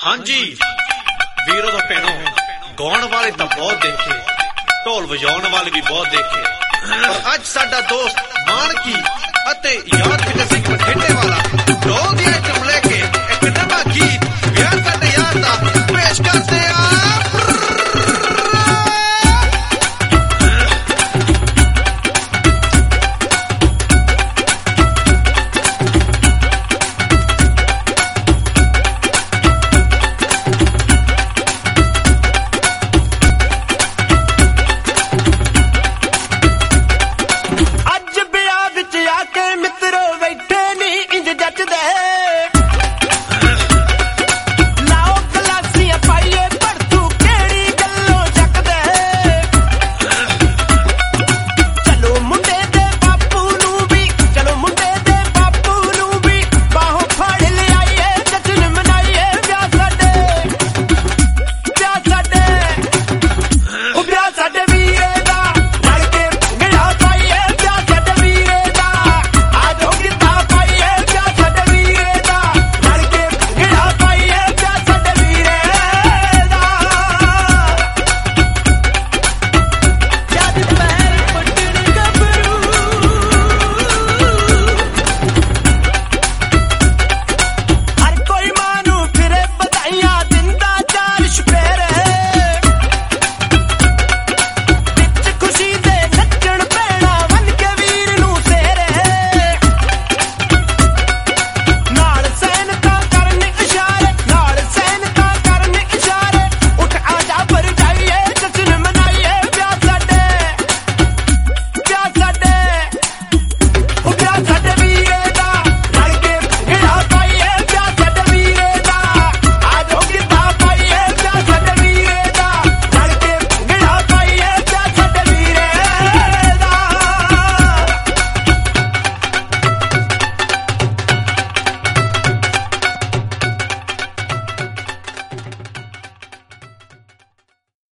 ਹਾਂਜੀ ਵੀਰੋ ਦਾ ਭੈਣੋ, ਗਾਉਣ ਵਾਲੇ ਤਾਂ ਬਹੁਤ ਦੇਖੇ, ਢੋਲ ਵਜਾਉਣ ਵਾਲੇ ਵੀ ਬਹੁਤ ਦੇਖੇ, ਪਰ ਅੱਜ ਸਾਡਾ ਦੋਸਤ ਮਾਨਕੀ ਅਤੇ ਯਾਦ ਸਿੰਘ ਬਠਿੰਡੇ ਵਾਲਾ ਢੋਲ ਦੀਆਂ ਚੁੰਮ ਲੈ ਕੇ ਇੱਕ ਨਵਾਂ ਗੀਤ